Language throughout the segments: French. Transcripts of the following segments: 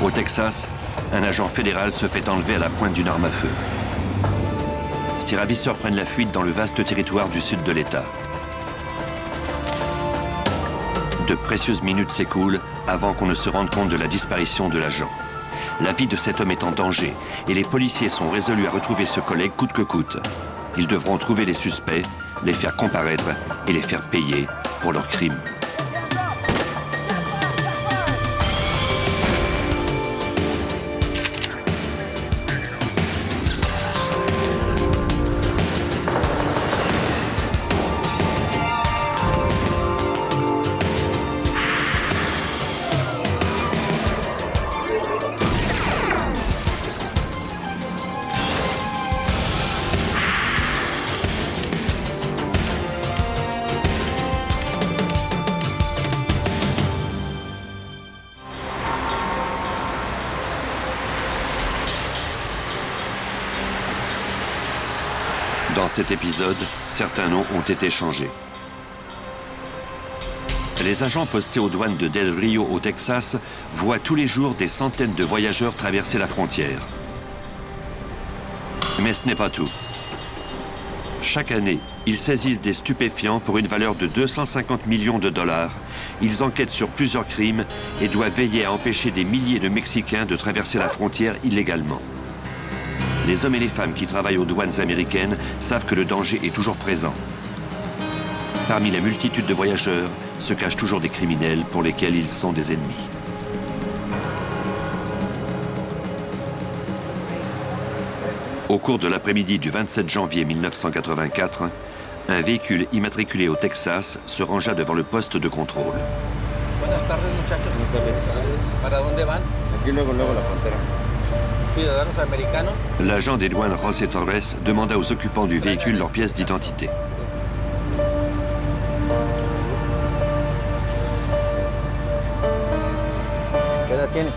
Au Texas, un agent fédéral se fait enlever à la pointe d'une arme à feu. Ses ravisseurs prennent la fuite dans le vaste territoire du sud de l'État. De précieuses minutes s'écoulent avant qu'on ne se rende compte de la disparition de l'agent. La vie de cet homme est en danger et les policiers sont résolus à retrouver ce collègue coûte que coûte. Ils devront trouver les suspects, les faire comparaître et les faire payer pour leurs crimes. Dans cet épisode, certains noms ont été changés. Les agents postés aux douanes de Del Rio au Texas voient tous les jours des centaines de voyageurs traverser la frontière. Mais ce n'est pas tout. Chaque année, ils saisissent des stupéfiants pour une valeur de 250 millions de dollars. Ils enquêtent sur plusieurs crimes et doivent veiller à empêcher des milliers de Mexicains de traverser la frontière illégalement. Les hommes et les femmes qui travaillent aux douanes américaines savent que le danger est toujours présent. Parmi la multitude de voyageurs se cachent toujours des criminels pour lesquels ils sont des ennemis. Au cours de l'après-midi du 27 janvier 1984, un véhicule immatriculé au Texas se rangea devant le poste de contrôle. Buenas tardes, muchachos. ¿Para dónde van? Aquí luego la frontera. Ciudadanos americanos. L'agent des douanes José Torres demanda aux occupants du véhicule leurs pièces d'identité. ¿Qué edad tienes?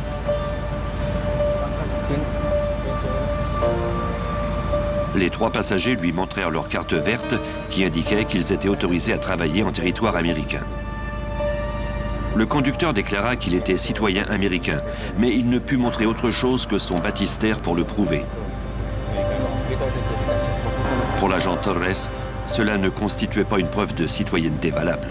Les trois passagers lui montrèrent leur carte verte qui indiquait qu'ils étaient autorisés à travailler en territoire américain. Le conducteur déclara qu'il était citoyen américain, mais il ne put montrer autre chose que son baptistère pour le prouver. Pour l'agent Torres, cela ne constituait pas une preuve de citoyenneté valable.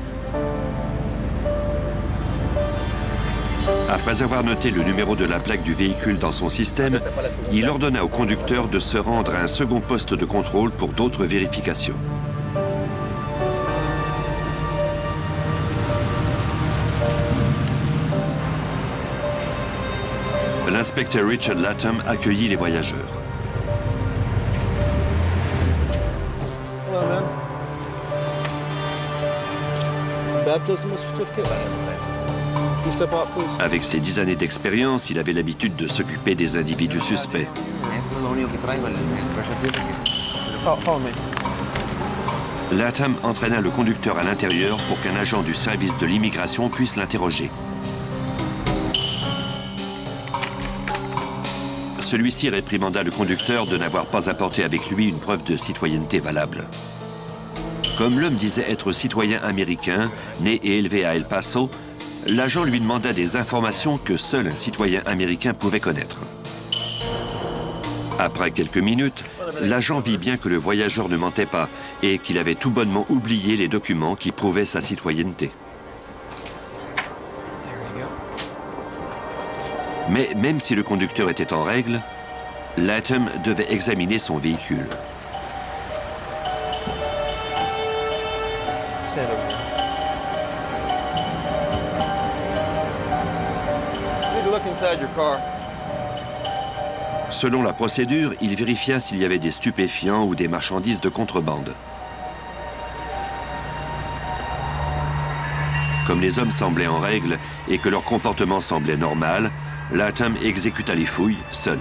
Après avoir noté le numéro de la plaque du véhicule dans son système, il ordonna au conducteur de se rendre à un second poste de contrôle pour d'autres vérifications. L'inspecteur Richard Latham accueillit les voyageurs. Hello, man. Baptismal certificate. You step up, please. Avec ses 10 années d'expérience, il avait l'habitude de s'occuper des individus suspects. Follow me. Latham entraîna le conducteur à l'intérieur pour qu'un agent du service de l'immigration puisse l'interroger. Celui-ci réprimanda le conducteur de n'avoir pas apporté avec lui une preuve de citoyenneté valable. Comme l'homme disait être citoyen américain, né et élevé à El Paso, l'agent lui demanda des informations que seul un citoyen américain pouvait connaître. Après quelques minutes, l'agent vit bien que le voyageur ne mentait pas et qu'il avait tout bonnement oublié les documents qui prouvaient sa citoyenneté. Mais même si le conducteur était en règle, Latham devait examiner son véhicule. Stand over here. You need to look inside your car. Selon la procédure, il vérifia s'il y avait des stupéfiants ou des marchandises de contrebande. Comme les hommes semblaient en règle et que leur comportement semblait normal, Latham exécuta les fouilles seul.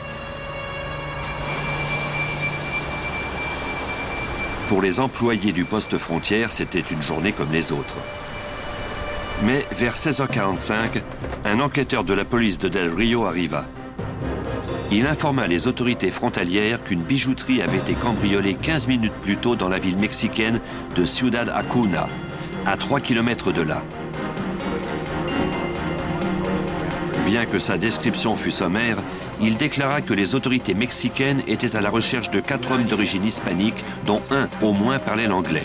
Pour les employés du poste frontière, c'était une journée comme les autres. Mais vers 16h45, un enquêteur de la police de Del Rio arriva. Il informa les autorités frontalières qu'une bijouterie avait été cambriolée 15 minutes plus tôt dans la ville mexicaine de Ciudad Acuna, à 3 km de là. Bien que sa description fût sommaire, il déclara que les autorités mexicaines étaient à la recherche de 4 hommes d'origine hispanique, dont un au moins parlait l'anglais.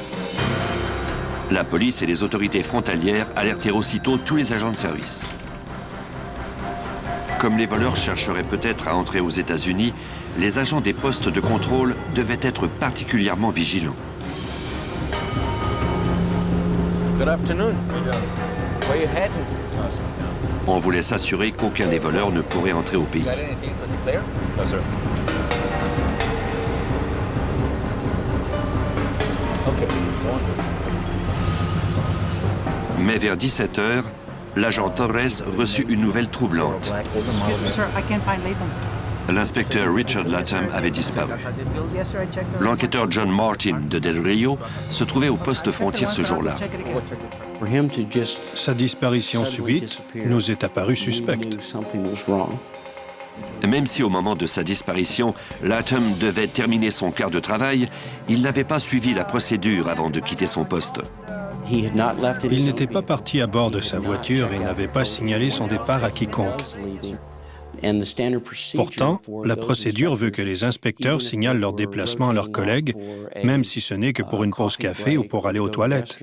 La police et les autorités frontalières alertèrent aussitôt tous les agents de service. Comme les voleurs chercheraient peut-être à entrer aux États-Unis, les agents des postes de contrôle devaient être particulièrement vigilants. Good afternoon. Where you heading? On voulait s'assurer qu'aucun des voleurs ne pourrait entrer au pays. Got anything to declare? No, sir. Okay, go on. Mais vers 17h, l'agent Torres reçut une nouvelle troublante. Excuse me, sir, I can't find Latham. L'inspecteur Richard Latham avait disparu. Yes, sir, I checked the... L'enquêteur John Martin de Del Rio se trouvait au poste frontière ce jour-là. Sa disparition subite nous est apparue suspecte. Même si au moment de sa disparition, Latham devait terminer son quart de travail, il n'avait pas suivi la procédure avant de quitter son poste. Il n'était pas parti à bord de sa voiture et n'avait pas signalé son départ à quiconque. Pourtant, la procédure veut que les inspecteurs signalent leur déplacement à leurs collègues, même si ce n'est que pour une pause café ou pour aller aux toilettes.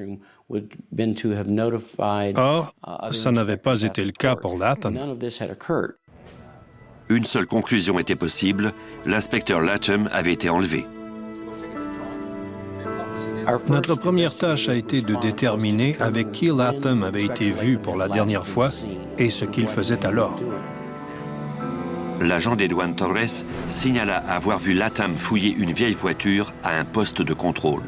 Or, ça n'avait pas été le cas pour Latham. Une seule conclusion était possible, l'inspecteur Latham avait été enlevé. Notre première tâche a été de déterminer avec qui Latham avait été vu pour la dernière fois et ce qu'il faisait alors. L'agent des douanes Torres signala avoir vu Latham fouiller une vieille voiture à un poste de contrôle.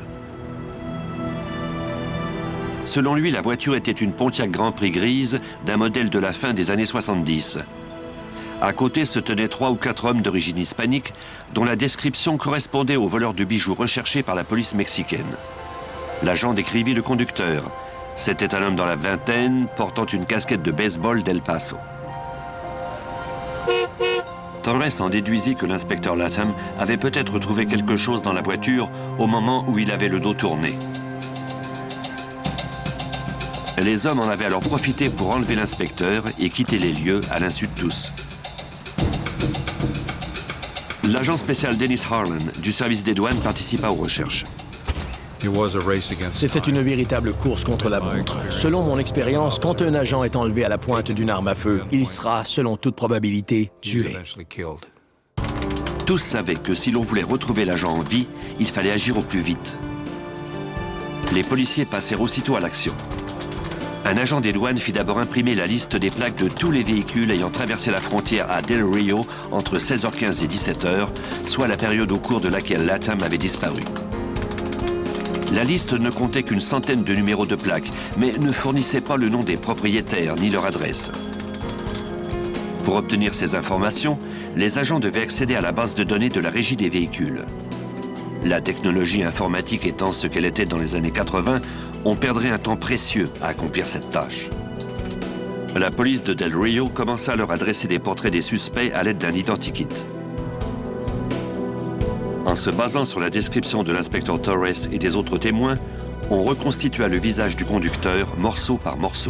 Selon lui, la voiture était une Pontiac Grand Prix grise d'un modèle de la fin des années 70. À côté se tenaient 3 ou 4 hommes d'origine hispanique dont la description correspondait aux voleurs de bijoux recherchés par la police mexicaine. L'agent décrivit le conducteur. C'était un homme dans la vingtaine, portant une casquette de baseball d'El Paso. Torres en déduisit que l'inspecteur Latham avait peut-être trouvé quelque chose dans la voiture au moment où il avait le dos tourné. Les hommes en avaient alors profité pour enlever l'inspecteur et quitter les lieux à l'insu de tous. L'agent spécial Dennis Harlan du service des douanes participa aux recherches. C'était une véritable course contre la montre. Selon mon expérience, quand un agent est enlevé à la pointe d'une arme à feu, il sera, selon toute probabilité, tué. Tous savaient que si l'on voulait retrouver l'agent en vie, il fallait agir au plus vite. Les policiers passèrent aussitôt à l'action. Un agent des douanes fit d'abord imprimer la liste des plaques de tous les véhicules ayant traversé la frontière à Del Rio entre 16h15 et 17h, soit la période au cours de laquelle Latham avait disparu. La liste ne comptait qu'une centaine de numéros de plaques, mais ne fournissait pas le nom des propriétaires ni leur adresse. Pour obtenir ces informations, les agents devaient accéder à la base de données de la régie des véhicules. La technologie informatique étant ce qu'elle était dans les années 80, on perdrait un temps précieux à accomplir cette tâche. La police de Del Rio commença à leur adresser des portraits des suspects à l'aide d'un identikit. En se basant sur la description de l'inspecteur Torres et des autres témoins, on reconstitua le visage du conducteur morceau par morceau.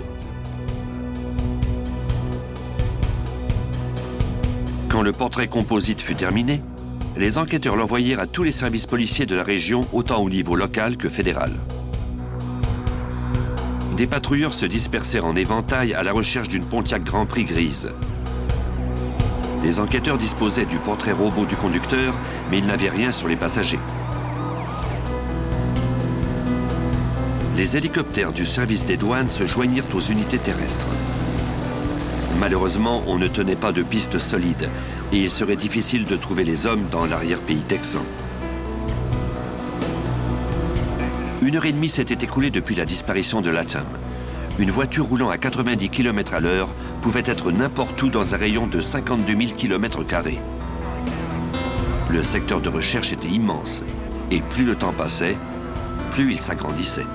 Quand le portrait composite fut terminé, les enquêteurs l'envoyèrent à tous les services policiers de la région, autant au niveau local que fédéral. Des patrouilleurs se dispersèrent en éventail à la recherche d'une Pontiac Grand Prix grise. Les enquêteurs disposaient du portrait robot du conducteur, mais ils n'avaient rien sur les passagers. Les hélicoptères du service des douanes se joignirent aux unités terrestres. Malheureusement, on ne tenait pas de piste solide et il serait difficile de trouver les hommes dans l'arrière-pays texan. 1h30 s'était écoulée depuis la disparition de Latham. Une voiture roulant à 90 km/h pouvait être n'importe où dans un rayon de 52 000 km². Le secteur de recherche était immense et plus le temps passait, plus il s'agrandissait.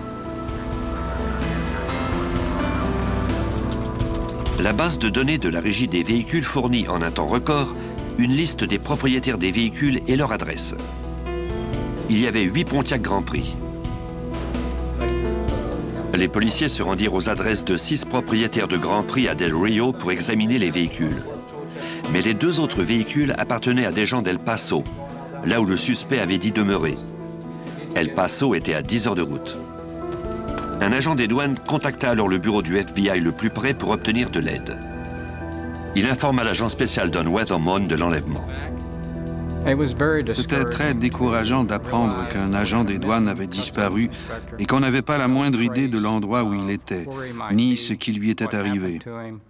La base de données de la régie des véhicules fournit en un temps record une liste des propriétaires des véhicules et leur adresse. Il y avait 8 Pontiac Grand Prix. Les policiers se rendirent aux adresses de 6 propriétaires de Grand Prix à Del Rio pour examiner les véhicules. Mais les 2 autres véhicules appartenaient à des gens d'El Paso, là où le suspect avait dit demeurer. El Paso était à 10 heures de route. Un agent des douanes contacta alors le bureau du FBI le plus près pour obtenir de l'aide. Il informa l'agent spécial Don Weathermon de l'enlèvement. C'était très décourageant d'apprendre qu'un agent des douanes avait disparu et qu'on n'avait pas la moindre idée de l'endroit où il était, ni ce qui lui était arrivé.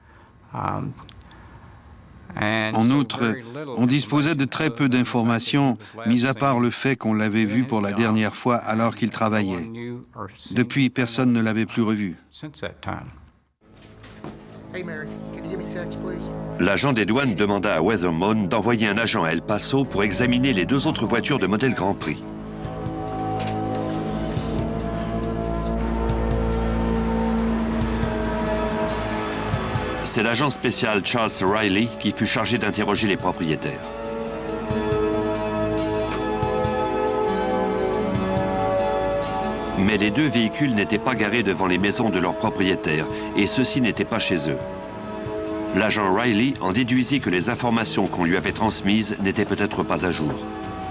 En outre, on disposait de très peu d'informations, mis à part le fait qu'on l'avait vu pour la dernière fois alors qu'il travaillait. Depuis, personne ne l'avait plus revu. L'agent des douanes demanda à Weathermon d'envoyer un agent à El Paso pour examiner les 2 autres voitures de modèle Grand Prix. C'est l'agent spécial Charles Riley qui fut chargé d'interroger les propriétaires. Mais les 2 véhicules n'étaient pas garés devant les maisons de leurs propriétaires et ceux-ci n'étaient pas chez eux. L'agent Riley en déduisit que les informations qu'on lui avait transmises n'étaient peut-être pas à jour.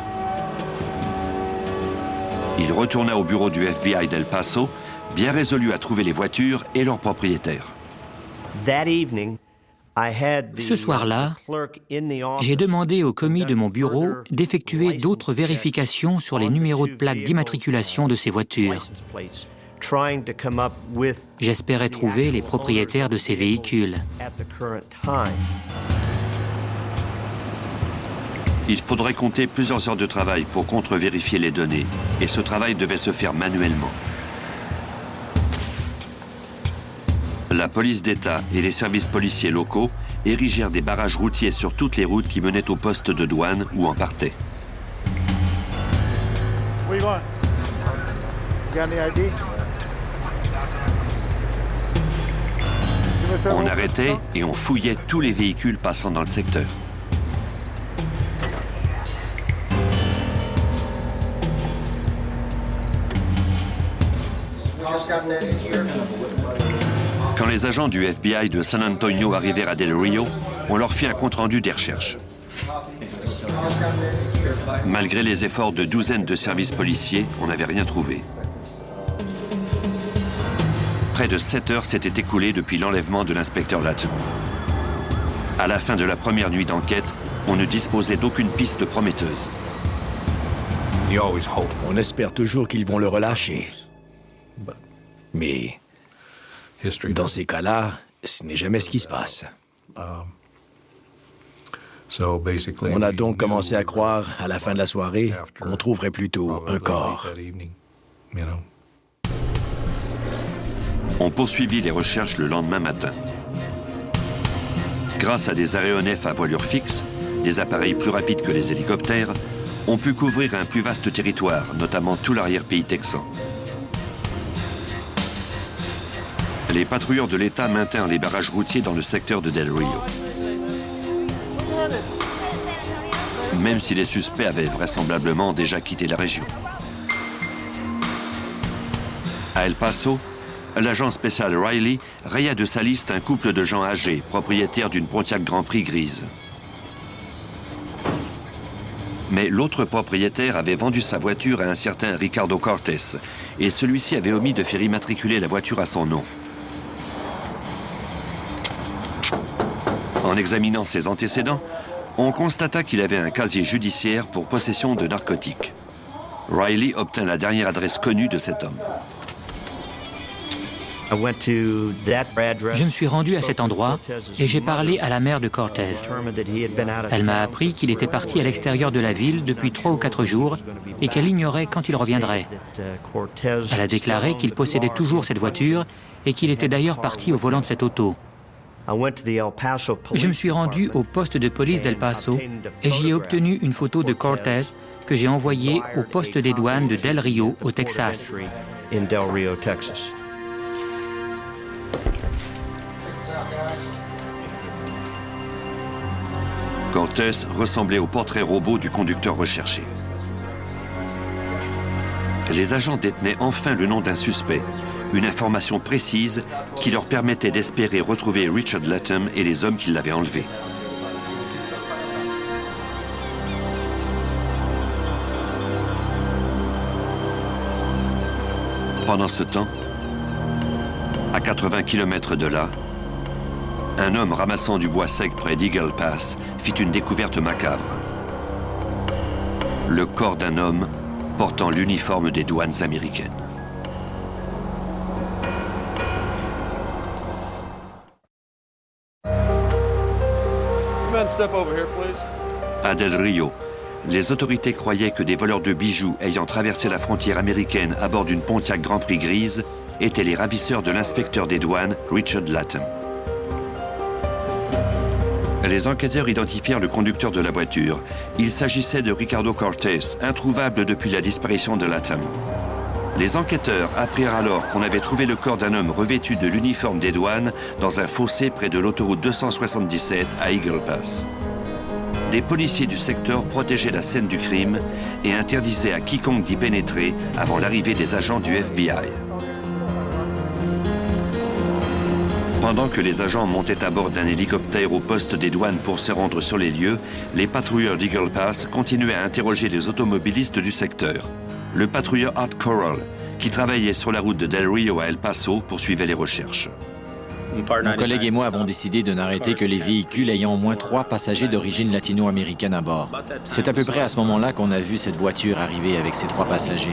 Il retourna au bureau du FBI d'El Paso, bien résolu à trouver les voitures et leurs propriétaires. Ce soir-là, j'ai demandé au commis de mon bureau d'effectuer d'autres vérifications sur les numéros de plaque d'immatriculation de ces voitures. J'espérais trouver les propriétaires de ces véhicules. Il faudrait compter plusieurs heures de travail pour contre-vérifier les données, et ce travail devait se faire manuellement. La police d'État et les services policiers locaux érigèrent des barrages routiers sur toutes les routes qui menaient au poste de douane ou en partaient. On arrêtait et on fouillait tous les véhicules passant dans le secteur. Quand les agents du FBI de San Antonio arrivèrent à Del Rio, on leur fit un compte-rendu des recherches. Malgré les efforts de douzaines de services policiers, on n'avait rien trouvé. Près de 7 heures s'étaient écoulées depuis l'enlèvement de l'inspecteur Latton. À la fin de la première nuit d'enquête, on ne disposait d'aucune piste prometteuse. On espère toujours qu'ils vont le relâcher. Mais dans ces cas-là, ce n'est jamais ce qui se passe. On a donc commencé à croire, à la fin de la soirée, qu'on trouverait plutôt un corps. On poursuivit les recherches le lendemain matin. Grâce à des aéronefs à voilure fixe, des appareils plus rapides que les hélicoptères, on put couvrir un plus vaste territoire, notamment tout l'arrière-pays texan. Les patrouilleurs de l'État maintinrent les barrages routiers dans le secteur de Del Rio. Même si les suspects avaient vraisemblablement déjà quitté la région. À El Paso, l'agent spécial Riley raya de sa liste un couple de gens âgés, propriétaires d'une Pontiac Grand Prix grise. Mais l'autre propriétaire avait vendu sa voiture à un certain Ricardo Cortés, et celui-ci avait omis de faire immatriculer la voiture à son nom. En examinant ses antécédents, on constata qu'il avait un casier judiciaire pour possession de narcotiques. Riley obtint la dernière adresse connue de cet homme. Je me suis rendu à cet endroit et j'ai parlé à la mère de Cortés. Elle m'a appris qu'il était parti à l'extérieur de la ville depuis 3 ou 4 jours et qu'elle ignorait quand il reviendrait. Elle a déclaré qu'il possédait toujours cette voiture et qu'il était d'ailleurs parti au volant de cette auto. Je me suis rendu au poste de police d'El Paso et j'y ai obtenu une photo de Cortés que j'ai envoyée au poste des douanes de Del Rio, au Texas. Cortés ressemblait au portrait robot du conducteur recherché. Les agents détenaient enfin le nom d'un suspect, Une information précise qui leur permettait d'espérer retrouver Richard Latham et les hommes qui l'avaient enlevé. Pendant ce temps, à 80 km de là, un homme ramassant du bois sec près d'Eagle Pass fit une découverte macabre. Le corps d'un homme portant l'uniforme des douanes américaines. À Del Rio, les autorités croyaient que des voleurs de bijoux ayant traversé la frontière américaine à bord d'une Pontiac Grand Prix grise étaient les ravisseurs de l'inspecteur des douanes, Richard Latham. Les enquêteurs identifièrent le conducteur de la voiture. Il s'agissait de Ricardo Cortés, introuvable depuis la disparition de Latham. Les enquêteurs apprirent alors qu'on avait trouvé le corps d'un homme revêtu de l'uniforme des douanes dans un fossé près de l'autoroute 277 à Eagle Pass. Des policiers du secteur protégeaient la scène du crime et interdisaient à quiconque d'y pénétrer avant l'arrivée des agents du FBI. Pendant que les agents montaient à bord d'un hélicoptère au poste des douanes pour se rendre sur les lieux, les patrouilleurs d'Eagle Pass continuaient à interroger les automobilistes du secteur. Le patrouilleur Art Corral, qui travaillait sur la route de Del Rio à El Paso, poursuivait les recherches. Mon collègue et moi avons décidé de n'arrêter que les véhicules ayant au moins 3 passagers d'origine latino-américaine à bord. C'est à peu près à ce moment-là qu'on a vu cette voiture arriver avec ses 3 passagers.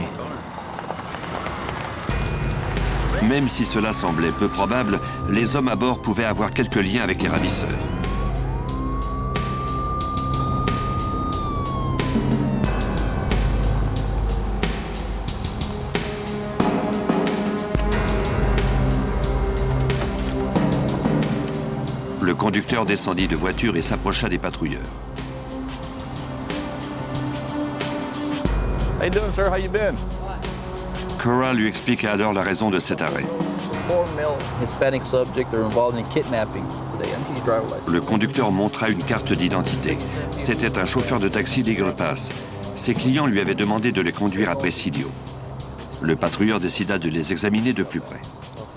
Même si cela semblait peu probable, les hommes à bord pouvaient avoir quelques liens avec les ravisseurs. Le conducteur descendit de voiture et s'approcha des patrouilleurs. How you doing, sir? How you been? Corral lui expliqua alors la raison de cet arrêt. Le conducteur montra une carte d'identité. C'était un chauffeur de taxi d'Eagle Pass. Ses clients lui avaient demandé de les conduire à Presidio. Le patrouilleur décida de les examiner de plus près.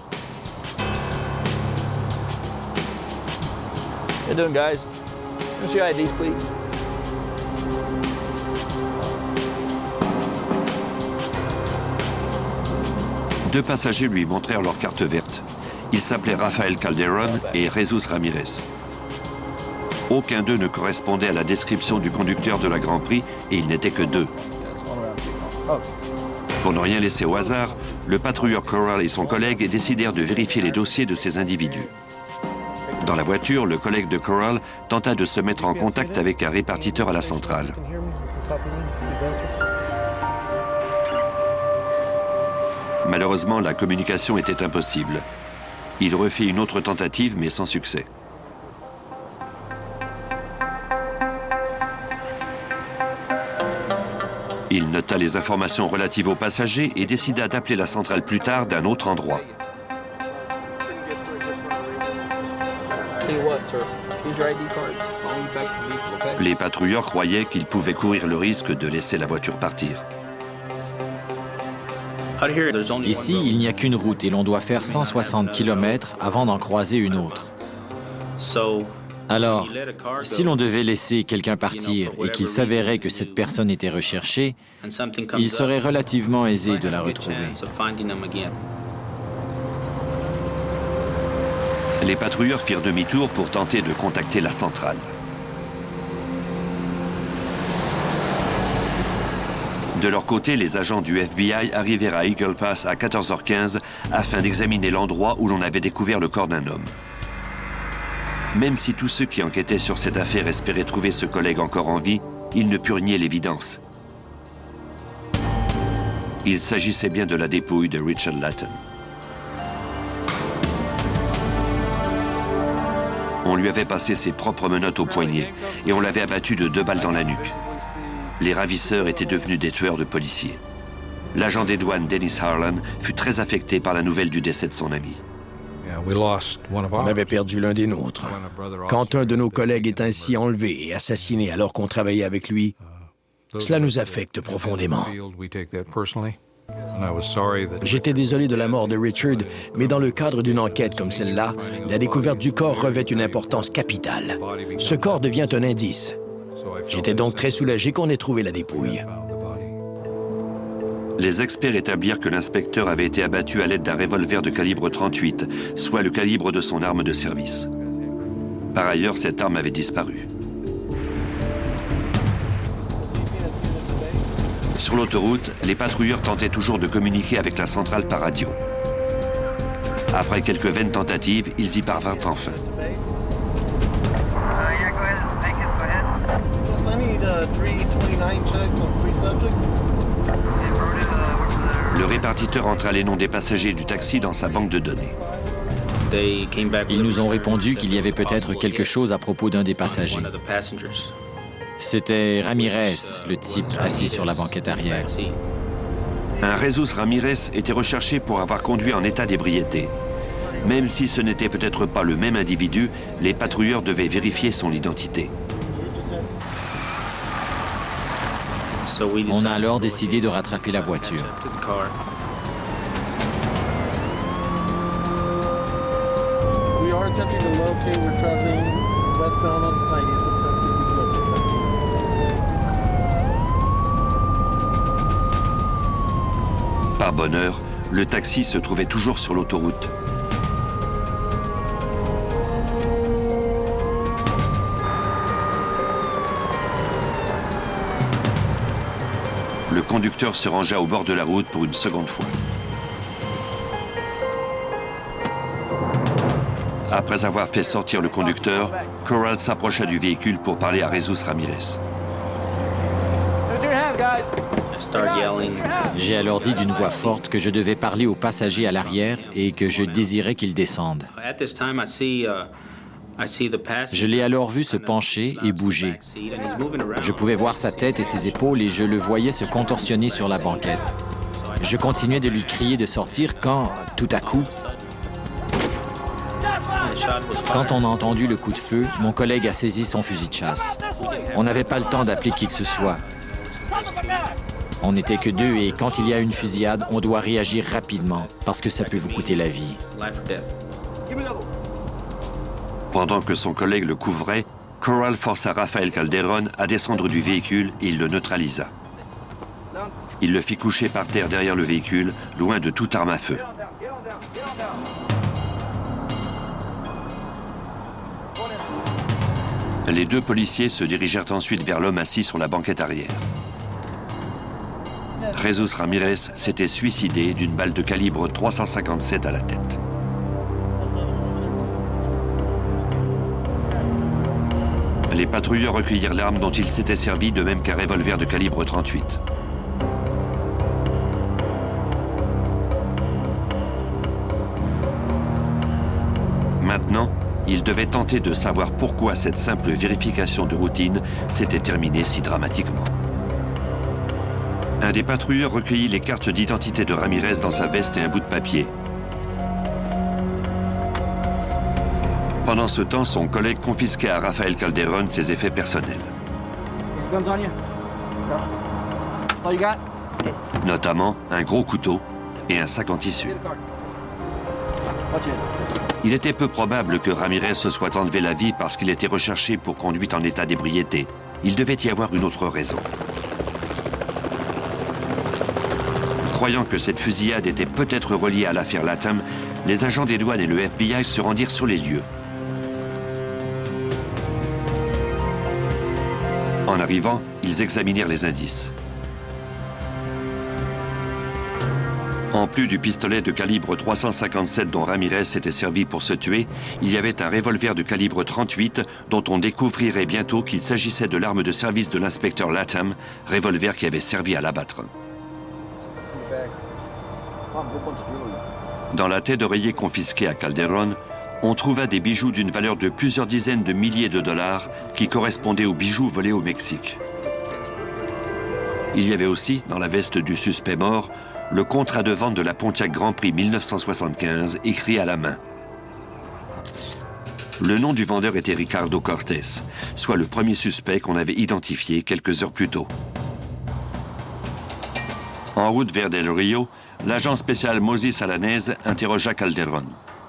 How you doing, guys? What's your IDs, please? Deux passagers lui montrèrent leur carte verte. Ils s'appelaient Rafael Calderon et Jesus Ramirez. Aucun d'eux ne correspondait à la description du conducteur de la Grand Prix et ils n'étaient que 2. Pour ne rien laisser au hasard, le patrouilleur Corral et son collègue décidèrent de vérifier les dossiers de ces individus. Dans la voiture, le collègue de Corral tenta de se mettre en contact avec un répartiteur à la centrale. Malheureusement, la communication était impossible. Il refit une autre tentative, mais sans succès. Il nota les informations relatives aux passagers et décida d'appeler la centrale plus tard d'un autre endroit. Les patrouilleurs croyaient qu'ils pouvaient courir le risque de laisser la voiture partir. Ici, il n'y a qu'une route et l'on doit faire 160 km avant d'en croiser une autre. Alors, si l'on devait laisser quelqu'un partir et qu'il s'avérait que cette personne était recherchée, il serait relativement aisé de la retrouver. Les patrouilleurs firent demi-tour pour tenter de contacter la centrale. De leur côté, les agents du FBI arrivèrent à Eagle Pass à 14h15 afin d'examiner l'endroit où l'on avait découvert le corps d'un homme. Même si tous ceux qui enquêtaient sur cette affaire espéraient trouver ce collègue encore en vie, ils ne purent nier l'évidence. Il s'agissait bien de la dépouille de Richard Latham. On lui avait passé ses propres menottes au poignet et on l'avait abattu de 2 balles dans la nuque. Les ravisseurs étaient devenus des tueurs de policiers. L'agent des douanes Dennis Harlan fut très affecté par la nouvelle du décès de son ami. On avait perdu l'un des nôtres. Quand un de nos collègues est ainsi enlevé et assassiné alors qu'on travaillait avec lui, cela nous affecte profondément. J'étais désolé de la mort de Richard, mais dans le cadre d'une enquête comme celle-là, la découverte du corps revêt une importance capitale. Ce corps devient un indice. J'étais donc très soulagé qu'on ait trouvé la dépouille. Les experts établirent que l'inspecteur avait été abattu à l'aide d'un revolver de calibre 38, soit le calibre de son arme de service. Par ailleurs, cette arme avait disparu. Sur l'autoroute, les patrouilleurs tentaient toujours de communiquer avec la centrale par radio. Après quelques vaines tentatives, ils y parvinrent enfin. Le répartiteur entra les noms des passagers du taxi dans sa banque de données. Ils nous ont répondu qu'il y avait peut-être quelque chose à propos d'un des passagers. C'était Ramirez, le type assis sur la banquette arrière. Un Jesus Ramirez était recherché pour avoir conduit en état d'ébriété. Même si ce n'était peut-être pas le même individu, les patrouilleurs devaient vérifier son identité. On a alors décidé de rattraper la voiture. Par bonheur, le taxi se trouvait toujours sur l'autoroute. Le conducteur se rangea au bord de la route pour une seconde fois. Après avoir fait sortir le conducteur, Corral s'approcha du véhicule pour parler à Jesus Ramirez. J'ai alors dit d'une voix forte que je devais parler aux passagers à l'arrière et que je désirais qu'ils descendent. Je l'ai alors vu se pencher et bouger. Je pouvais voir sa tête et ses épaules et je le voyais se contorsionner sur la banquette. Je continuais de lui crier de sortir quand, tout à coup, quand on a entendu le coup de feu, mon collègue a saisi son fusil de chasse. On n'avait pas le temps d'appeler qui que ce soit. On n'était que deux et quand il y a une fusillade, on doit réagir rapidement parce que ça peut vous coûter la vie. Pendant que son collègue le couvrait, Corral força Rafael Calderon à descendre du véhicule et il le neutralisa. Il le fit coucher par terre derrière le véhicule, loin de toute arme à feu. Les deux policiers se dirigèrent ensuite vers l'homme assis sur la banquette arrière. Jesus Ramirez s'était suicidé d'une balle de calibre 357 à la tête. Les patrouilleurs recueillirent l'arme dont il s'était servi, de même qu'un revolver de calibre 38. Maintenant, ils devaient tenter de savoir pourquoi cette simple vérification de routine s'était terminée si dramatiquement. Un des patrouilleurs recueillit les cartes d'identité de Ramirez dans sa veste et un bout de papier. Pendant ce temps, son collègue confisquait à Rafael Calderon ses effets personnels. Notamment un gros couteau et un sac en tissu. Il était peu probable que Ramirez se soit enlevé la vie parce qu'il était recherché pour conduite en état d'ébriété. Il devait y avoir une autre raison. Croyant que cette fusillade était peut-être reliée à l'affaire Latham, les agents des douanes et le FBI se rendirent sur les lieux. En arrivant, ils examinèrent les indices. En plus du pistolet de calibre 357 dont Ramirez s'était servi pour se tuer, il y avait un revolver de calibre 38 dont on découvrirait bientôt qu'il s'agissait de l'arme de service de l'inspecteur Latham, revolver qui avait servi à l'abattre. Dans la tête d'oreiller confisquée à Calderon, on trouva des bijoux d'une valeur de plusieurs dizaines de milliers de dollars qui correspondaient aux bijoux volés au Mexique. Il y avait aussi, dans la veste du suspect mort, le contrat de vente de la Pontiac Grand Prix 1975 écrit à la main. Le nom du vendeur était Ricardo Cortés, soit le premier suspect qu'on avait identifié quelques heures plus tôt. En route vers Del Rio, l'agent spécial Moses Alanez interrogea Calderon.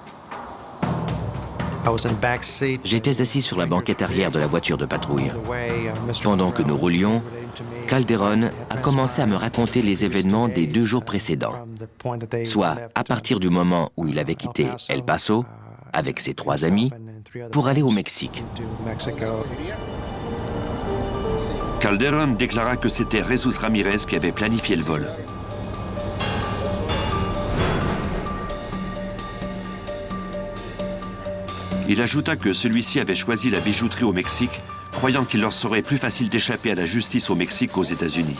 J'étais assis sur la banquette arrière de la voiture de patrouille. Pendant que nous roulions, Calderon a commencé à me raconter les événements des 2 jours précédents, soit à partir du moment où il avait quitté El Paso avec ses 3 amis pour aller au Mexique. Calderon déclara que c'était Jesus Ramirez qui avait planifié le vol. Il ajouta que celui-ci avait choisi la bijouterie au Mexique, croyant qu'il leur serait plus facile d'échapper à la justice au Mexique qu'aux États-Unis.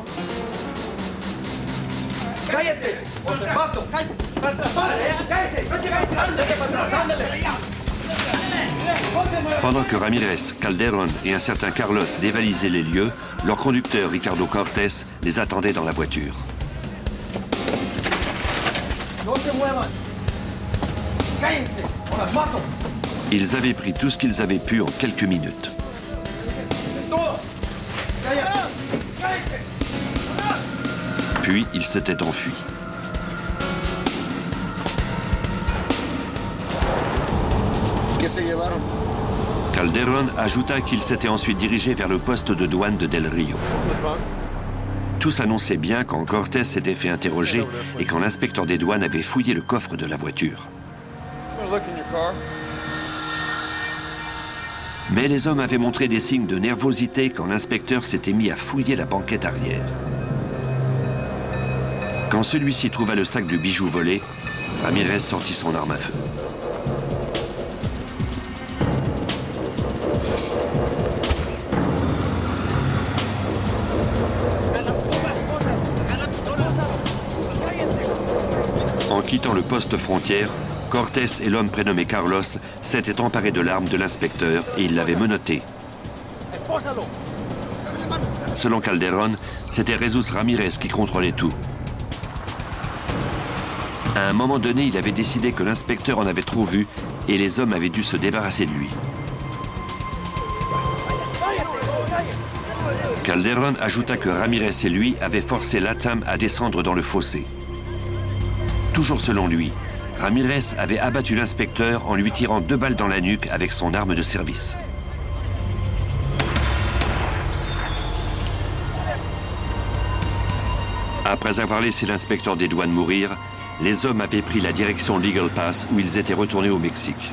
Pendant que Ramirez, Calderon et un certain Carlos dévalisaient les lieux, leur conducteur Ricardo Cortés les attendait dans la voiture. Ils avaient pris tout ce qu'ils avaient pu en quelques minutes. Puis ils s'étaient enfuis. Calderon ajouta qu'il s'était ensuite dirigé vers le poste de douane de Del Rio. Tous annonçaient bien quand Cortés s'était fait interroger et quand l'inspecteur des douanes avait fouillé le coffre de la voiture. Mais les hommes avaient montré des signes de nervosité quand l'inspecteur s'était mis à fouiller la banquette arrière. Quand celui-ci trouva le sac de bijoux volé, Ramirez sortit son arme à feu. En quittant le poste frontière, Cortés et l'homme prénommé Carlos s'étaient emparés de l'arme de l'inspecteur et ils l'avaient menotté. Selon Calderon, c'était Jesus Ramirez qui contrôlait tout. À un moment donné, il avait décidé que l'inspecteur en avait trop vu et les hommes avaient dû se débarrasser de lui. Calderon ajouta que Ramirez et lui avaient forcé Latam à descendre dans le fossé. Toujours selon lui, Ramirez avait abattu l'inspecteur en lui tirant 2 balles dans la nuque avec son arme de service. Après avoir laissé l'inspecteur des douanes mourir, les hommes avaient pris la direction Legal Pass où ils étaient retournés au Mexique.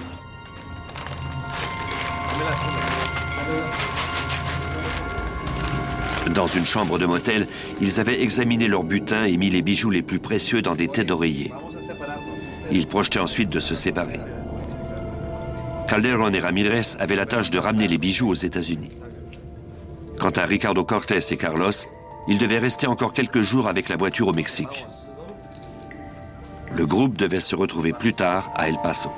Dans une chambre de motel, ils avaient examiné leur butin et mis les bijoux les plus précieux dans des têtes d'oreiller. Ils projetaient ensuite de se séparer. Calderon et Ramirez avaient la tâche de ramener les bijoux aux États-Unis. Quant à Ricardo Cortés et Carlos, ils devaient rester encore quelques jours avec la voiture au Mexique. Le groupe devait se retrouver plus tard à El Paso.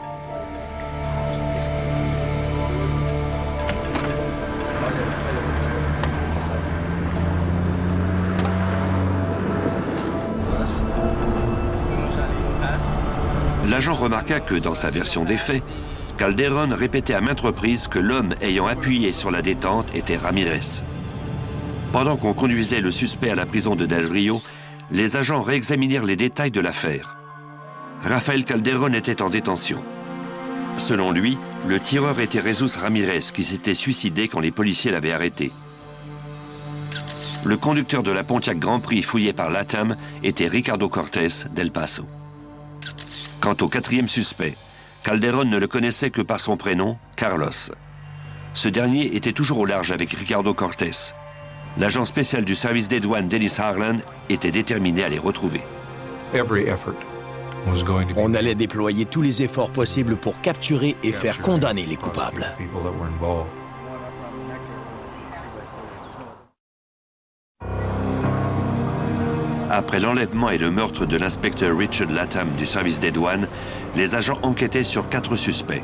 L'agent remarqua que, dans sa version des faits, Calderon répétait à maintes reprises que l'homme ayant appuyé sur la détente était Ramirez. Pendant qu'on conduisait le suspect à la prison de Del Rio, les agents réexaminèrent les détails de l'affaire. Rafael Calderon était en détention. Selon lui, le tireur était Jesus Ramirez qui s'était suicidé quand les policiers l'avaient arrêté. Le conducteur de la Pontiac Grand Prix fouillé par Latam était Ricardo Cortés d'El Paso. Quant au 4e suspect, Calderon ne le connaissait que par son prénom, Carlos. Ce dernier était toujours au large avec Ricardo Cortés. L'agent spécial du service des douanes, Dennis Harlan, était déterminé à les retrouver. On allait déployer tous les efforts possibles pour capturer et faire condamner les coupables. Après l'enlèvement et le meurtre de l'inspecteur Richard Latham du service des douanes, les agents enquêtaient sur 4 suspects.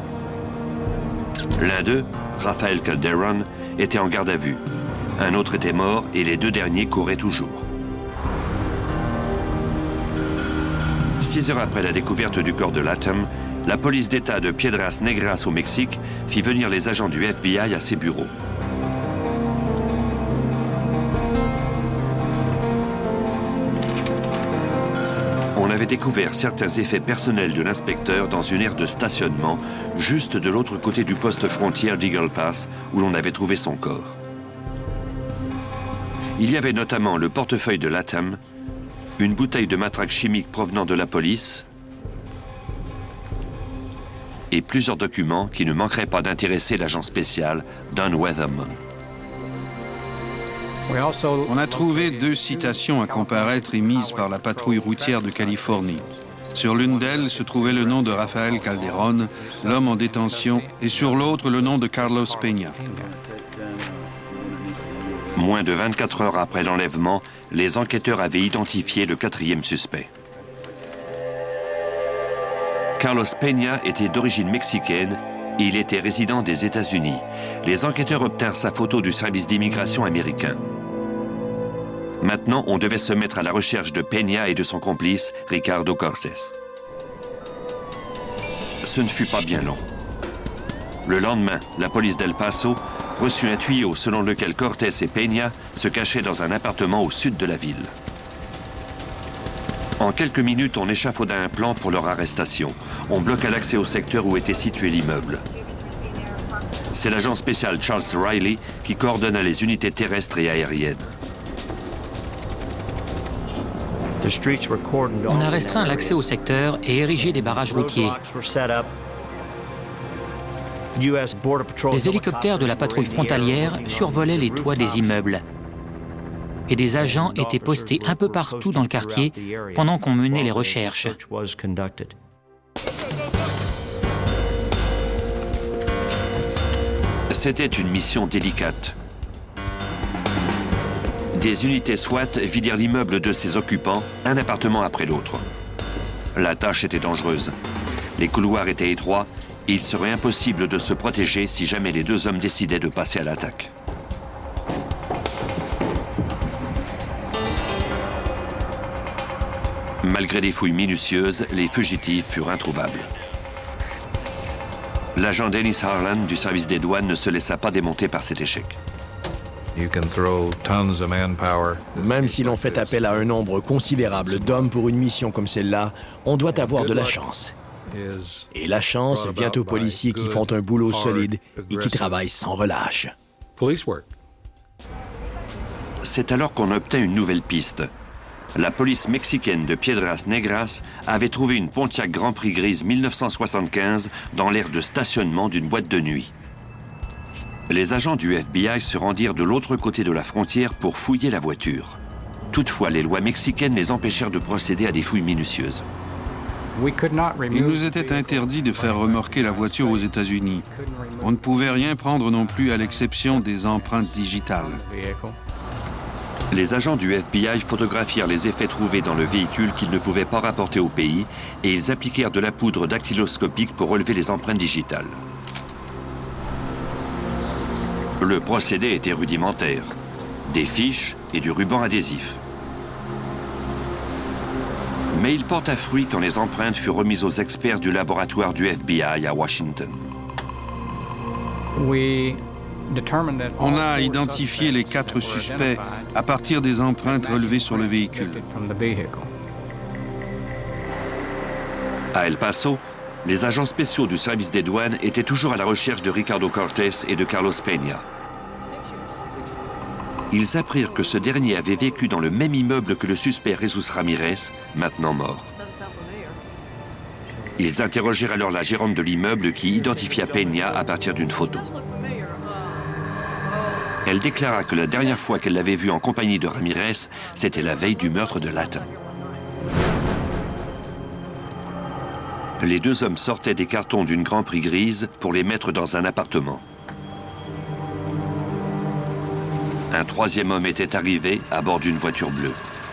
L'un d'eux, Rafael Calderon, était en garde à vue. Un autre était mort et les 2 derniers couraient toujours. 6 heures après la découverte du corps de Latham, la police d'État de Piedras Negras au Mexique fit venir les agents du FBI à ses bureaux. avait découvert certains effets personnels de l'inspecteur dans une aire de stationnement, juste de l'autre côté du poste frontière d'Eagle Pass, où l'on avait trouvé son corps. Il y avait notamment le portefeuille de Latham, une bouteille de matraque chimique provenant de la police et plusieurs documents qui ne manqueraient pas d'intéresser l'agent spécial Don Weatherman. On a trouvé 2 citations à comparaître émises par la patrouille routière de Californie. Sur l'une d'elles se trouvait le nom de Rafael Calderón, l'homme en détention, et sur l'autre le nom de Carlos Peña. Moins de 24 heures après l'enlèvement, les enquêteurs avaient identifié le 4e suspect. Carlos Peña était d'origine mexicaine et il était résident des États-Unis. Les enquêteurs obtinrent sa photo du service d'immigration américain. Maintenant, on devait se mettre à la recherche de Peña et de son complice, Ricardo Cortés. Ce ne fut pas bien long. Le lendemain, la police d'El Paso reçut un tuyau selon lequel Cortés et Peña se cachaient dans un appartement au sud de la ville. En quelques minutes, on échafauda un plan pour leur arrestation. On bloqua l'accès au secteur où était situé l'immeuble. C'est l'agent spécial Charles Riley qui coordonna les unités terrestres et aériennes. On a restreint l'accès au secteur et érigé des barrages routiers. Des hélicoptères de la patrouille frontalière survolaient les toits des immeubles. Et des agents étaient postés un peu partout dans le quartier pendant qu'on menait les recherches. C'était une mission délicate. Des unités SWAT vidèrent l'immeuble de ses occupants, un appartement après l'autre. La tâche était dangereuse. Les couloirs étaient étroits et il serait impossible de se protéger si jamais les 2 hommes décidaient de passer à l'attaque. Malgré des fouilles minutieuses, les fugitifs furent introuvables. L'agent Dennis Harlan du service des douanes ne se laissa pas démonter par cet échec. Même si l'on fait appel à un nombre considérable d'hommes pour une mission comme celle-là, on doit avoir de la chance. Et la chance vient aux policiers qui font un boulot solide et qui travaillent sans relâche. C'est alors qu'on obtint une nouvelle piste. La police mexicaine de Piedras Negras avait trouvé une Pontiac Grand Prix grise 1975 dans l'aire de stationnement d'une boîte de nuit. Les agents du FBI se rendirent de l'autre côté de la frontière pour fouiller la voiture. Toutefois, les lois mexicaines les empêchèrent de procéder à des fouilles minutieuses. Il nous était interdit de faire remorquer la voiture aux États-Unis. On ne pouvait rien prendre non plus à l'exception des empreintes digitales. Les agents du FBI photographièrent les effets trouvés dans le véhicule qu'ils ne pouvaient pas rapporter au pays et ils appliquèrent de la poudre dactyloscopique pour relever les empreintes digitales. Le procédé était rudimentaire. Des fiches et du ruban adhésif. Mais il porta fruit quand les empreintes furent remises aux experts du laboratoire du FBI à Washington. On a identifié les 4 suspects à partir des empreintes relevées sur le véhicule. À El Paso, les agents spéciaux du service des douanes étaient toujours à la recherche de Ricardo Cortés et de Carlos Peña. Ils apprirent que ce dernier avait vécu dans le même immeuble que le suspect Jesus Ramirez, maintenant mort. Ils interrogèrent alors la gérante de l'immeuble qui identifia Peña à partir d'une photo. Elle déclara que la dernière fois qu'elle l'avait vu en compagnie de Ramirez, c'était la veille du meurtre de Latham. Les 2 hommes sortaient des cartons d'une Grand Prix grise pour les mettre dans un appartement. Un 3e homme était arrivé à bord d'une voiture bleue.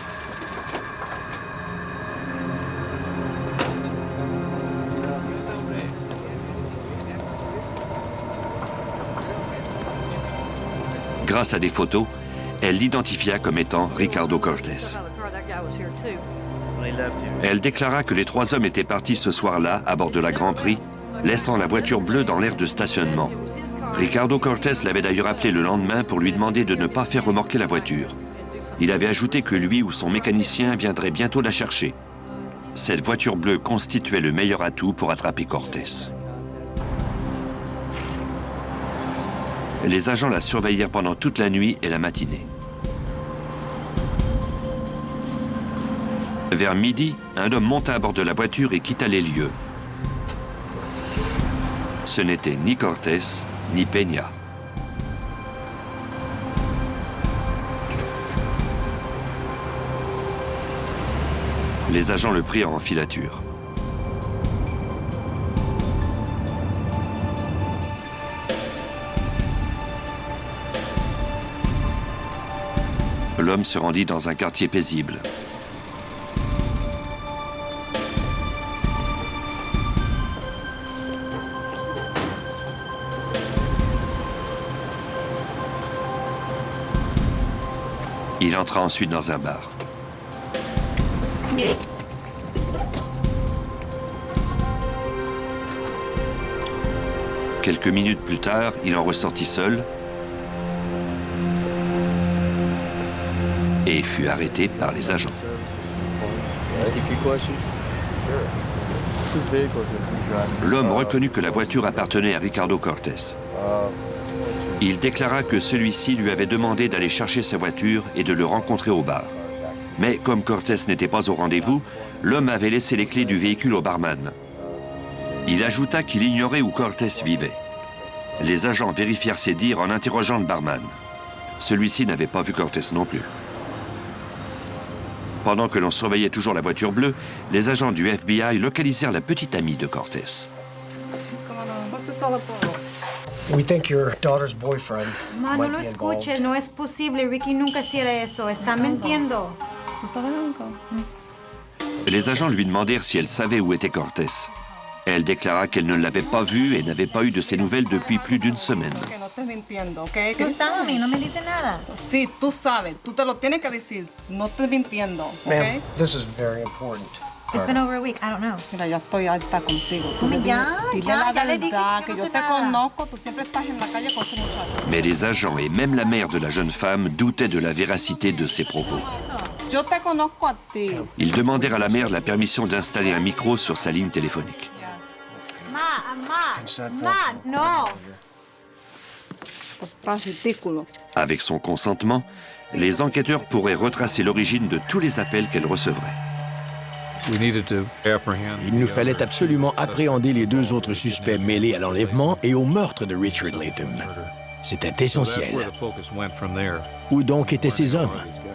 Grâce à des photos, elle l'identifia comme étant Ricardo Cortés. Elle déclara que les 3 hommes étaient partis ce soir-là à bord de la Grand Prix, laissant la voiture bleue dans l'aire de stationnement. Ricardo Cortés l'avait d'ailleurs appelé le lendemain pour lui demander de ne pas faire remorquer la voiture. Il avait ajouté que lui ou son mécanicien viendrait bientôt la chercher. Cette voiture bleue constituait le meilleur atout pour attraper Cortés. Les agents la surveillèrent pendant toute la nuit et la matinée. Vers midi, un homme monta à bord de la voiture et quitta les lieux. Ce n'était ni Cortés, ni Peña. Les agents le prirent en filature. L'homme se rendit dans un quartier paisible. Il entra ensuite dans un bar. Quelques minutes plus tard, il en ressortit seul et fut arrêté par les agents. L'homme reconnut que la voiture appartenait à Ricardo Cortés. Il déclara que celui-ci lui avait demandé d'aller chercher sa voiture et de le rencontrer au bar. Mais comme Cortés n'était pas au rendez-vous, l'homme avait laissé les clés du véhicule au barman. Il ajouta qu'il ignorait où Cortés vivait. Les agents vérifièrent ses dires en interrogeant le barman. Celui-ci n'avait pas vu Cortés non plus. Pendant que l'on surveillait toujours la voiture bleue, les agents du FBI localisèrent la petite amie de Cortés. We think your daughter's boyfriend Ma, might no lo be involved. escuches, no es posible. Ricky nunca hiciera eso. Está mintiendo. ¿Tú sabes algo? Les agents lui demandèrent si elle savait où était Cortés. Elle déclara qu'elle ne l'avait pas vu et n'avait pas eu de ses nouvelles depuis plus d'une semaine. No está, mami, no me dice nada. Sí, tú sabes, tú te lo tienes que decir, no estés mintiendo, Ma'am, ¿ok? this is very important. It's been over a week. I don't know. Mira, ya estoy alta contigo. Tú Mami, le ya, dile ya, la ya le dije verdad, que que no yo sé te nada. conozco, tú siempre estás en la calle con ese muchacho. Mais les agents et même la mère de la jeune femme doutaient de la véracité de ses propos. Yo te conozco a ti. Ils demandèrent à la mère la permission d'installer un micro sur sa ligne téléphonique. Ma, no. Estás ridículo. Avec son consentement, les enquêteurs pourraient retracer l'origine de tous les appels qu'elle recevrait. Il nous fallait absolument appréhender les deux autres suspects mêlés à l'enlèvement et au meurtre de Richard Latham. C'était essentiel. Où donc étaient ces hommes?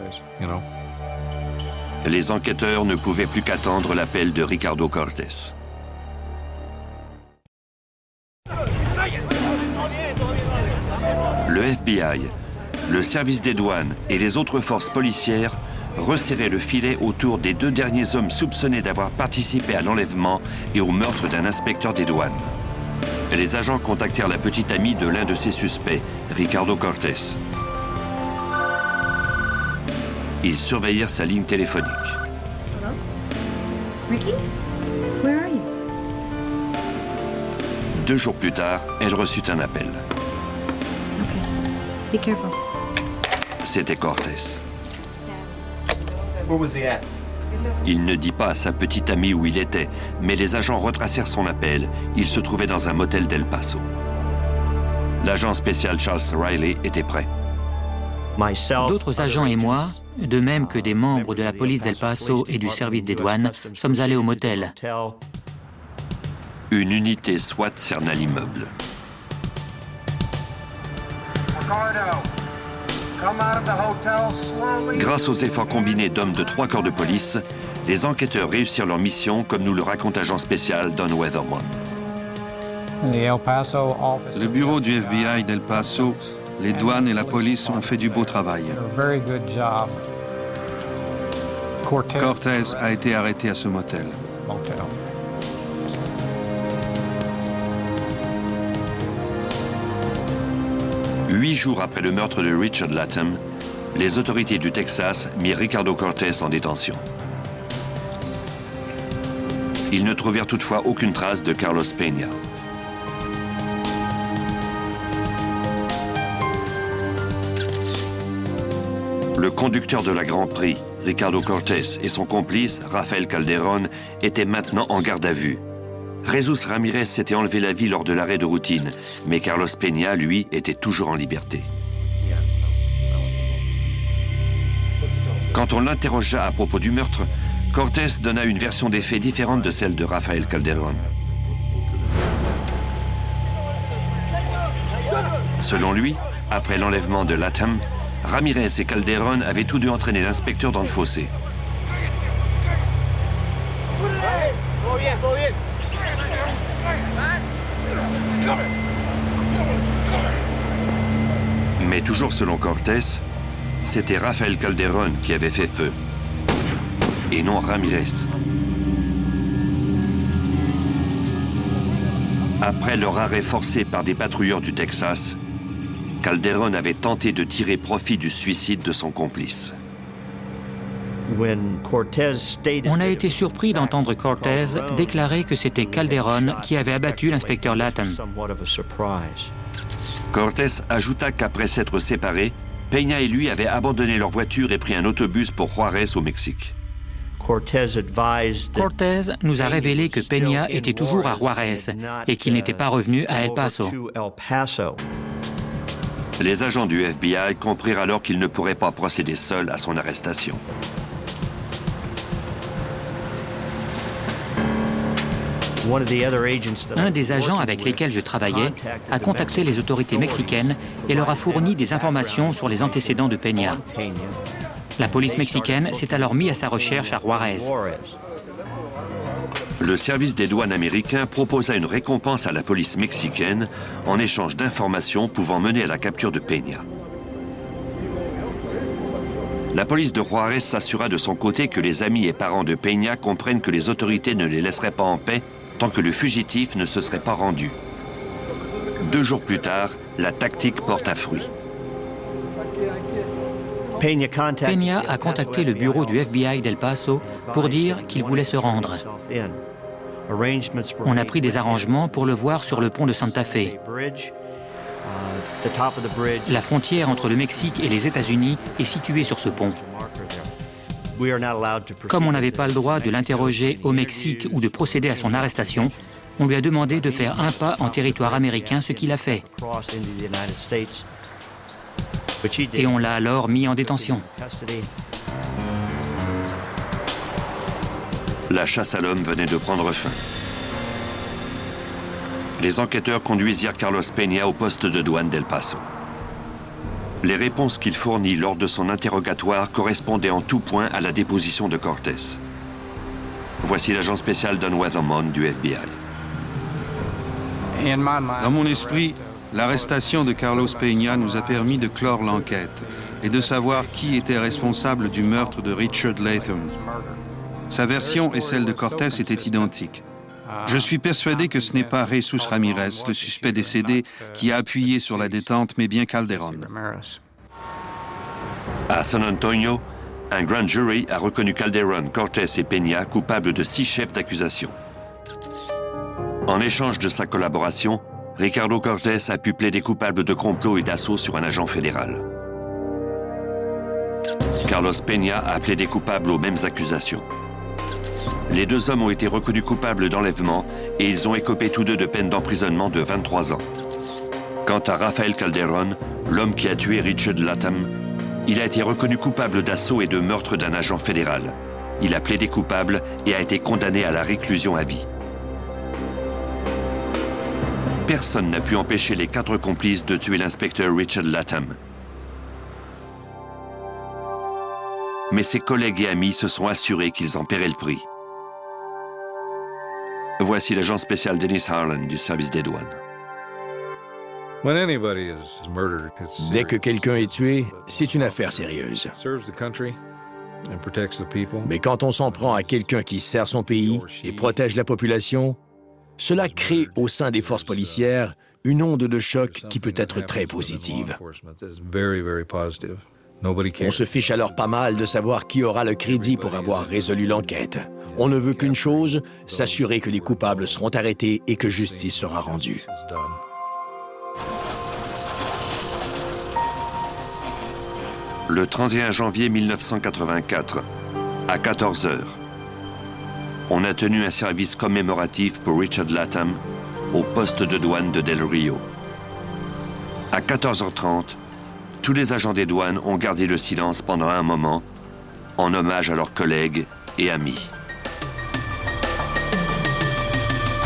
Les enquêteurs ne pouvaient plus qu'attendre l'appel de Ricardo Cortés. Le FBI, le service des douanes et les autres forces policières resserraient le filet autour des deux derniers hommes soupçonnés d'avoir participé à l'enlèvement et au meurtre d'un inspecteur des douanes. Les agents contactèrent la petite amie de l'un de ces suspects, Ricardo Cortés. Ils surveillèrent sa ligne téléphonique. Hello? Ricky? Where are you? 2 jours plus tard, elle reçut un appel. Be careful. C'était Cortés. Where was he at? Il ne dit pas à sa petite amie où il était, mais les agents retracèrent son appel. Il se trouvait dans un motel d'El Paso. L'agent spécial Charles Riley était prêt. D'autres agents et moi, de même que des membres de la police d'El Paso et du service des douanes, sommes allés au motel. Une unité SWAT cerna l'immeuble. Grâce aux efforts combinés d'hommes de 3 corps de police, les enquêteurs réussirent leur mission, comme nous le raconte agent spécial Don Weatherman. Le bureau du FBI d'El Paso, les douanes et la police ont fait du beau travail. Cortés a été arrêté à ce motel. 8 jours après le meurtre de Richard Latham, les autorités du Texas mirent Ricardo Cortés en détention. Ils ne trouvèrent toutefois aucune trace de Carlos Peña. Le conducteur de la Grand Prix, Ricardo Cortés, et son complice, Rafael Calderón, étaient maintenant en garde à vue. Jesus Ramirez s'était enlevé la vie lors de l'arrêt de routine, mais Carlos Peña, lui, était toujours en liberté. Quand on l'interrogea à propos du meurtre, Cortés donna une version des faits différente de celle de Rafael Calderón. Selon lui, après l'enlèvement de Latham, Ramirez et Calderón avaient tous deux entraîné l'inspecteur dans le fossé. Mais toujours selon Cortés, c'était Rafael Calderón qui avait fait feu, et non Ramirez. Après leur arrêt forcé par des patrouilleurs du Texas, Calderón avait tenté de tirer profit du suicide de son complice. On a été surpris d'entendre Cortés déclarer que c'était Calderón qui avait abattu l'inspecteur Latham. Cortés ajouta qu'après s'être séparés, Peña et lui avaient abandonné leur voiture et pris un autobus pour Juárez au Mexique. Cortés nous a révélé que Peña était toujours à Juárez et qu'il n'était pas revenu à El Paso. Les agents du FBI comprirent alors qu'ils ne pourraient pas procéder seuls à son arrestation. Un des agents avec lesquels je travaillais a contacté les autorités mexicaines et leur a fourni des informations sur les antécédents de Peña. La police mexicaine s'est alors mise à sa recherche à Juárez. Le service des douanes américain proposa une récompense à la police mexicaine en échange d'informations pouvant mener à la capture de Peña. La police de Juárez s'assura de son côté que les amis et parents de Peña comprennent que les autorités ne les laisseraient pas en paix tant que le fugitif ne se serait pas rendu. 2 jours plus tard, la tactique porta fruit. Peña a contacté le bureau du FBI d'El Paso pour dire qu'il voulait se rendre. On a pris des arrangements pour le voir sur le pont de Santa Fe. La frontière entre le Mexique et les États-Unis est située sur ce pont. Comme on n'avait pas le droit de l'interroger au Mexique ou de procéder à son arrestation, on lui a demandé de faire un pas en territoire américain, ce qu'il a fait. Et on l'a alors mis en détention. La chasse à l'homme venait de prendre fin. Les enquêteurs conduisirent Carlos Peña au poste de douane d'El Paso. Les réponses qu'il fournit lors de son interrogatoire correspondaient en tout point à la déposition de Cortés. Voici l'agent spécial Don Weathermon du FBI. Dans mon esprit, l'arrestation de Carlos Peña nous a permis de clore l'enquête et de savoir qui était responsable du meurtre de Richard Latham. Sa version et celle de Cortés étaient identiques. Je suis persuadé que ce n'est pas Jesus Ramirez, le suspect décédé, qui a appuyé sur la détente, mais bien Calderón. À San Antonio, un grand jury a reconnu Calderón, Cortés et Peña coupables de 6 chefs d'accusation. En échange de sa collaboration, Ricardo Cortés a pu plaider coupable de complot et d'assaut sur un agent fédéral. Carlos Peña a plaidé coupable aux mêmes accusations. Les 2 hommes ont été reconnus coupables d'enlèvement et ils ont écopé tous 2 de peines d'emprisonnement de 23 ans. Quant à Rafael Calderón, l'homme qui a tué Richard Latham, il a été reconnu coupable d'assaut et de meurtre d'un agent fédéral. Il a plaidé coupable et a été condamné à la réclusion à vie. Personne n'a pu empêcher les 4 complices de tuer l'inspecteur Richard Latham. Mais ses collègues et amis se sont assurés qu'ils en paieraient le prix. Voici l'agent spécial Dennis Harlan du service des douanes. Dès que quelqu'un est tué, c'est une affaire sérieuse. Mais quand on s'en prend à quelqu'un qui sert son pays et protège la population, cela crée au sein des forces policières une onde de choc qui peut être très positive. On se fiche alors pas mal de savoir qui aura le crédit pour avoir résolu l'enquête. On ne veut qu'une chose, s'assurer que les coupables seront arrêtés et que justice sera rendue. Le 31 janvier 1984, à 14 h, on a tenu un service commémoratif pour Richard Latham au poste de douane de Del Rio. À 14h30, tous les agents des douanes ont gardé le silence pendant un moment, en hommage à leurs collègues et amis.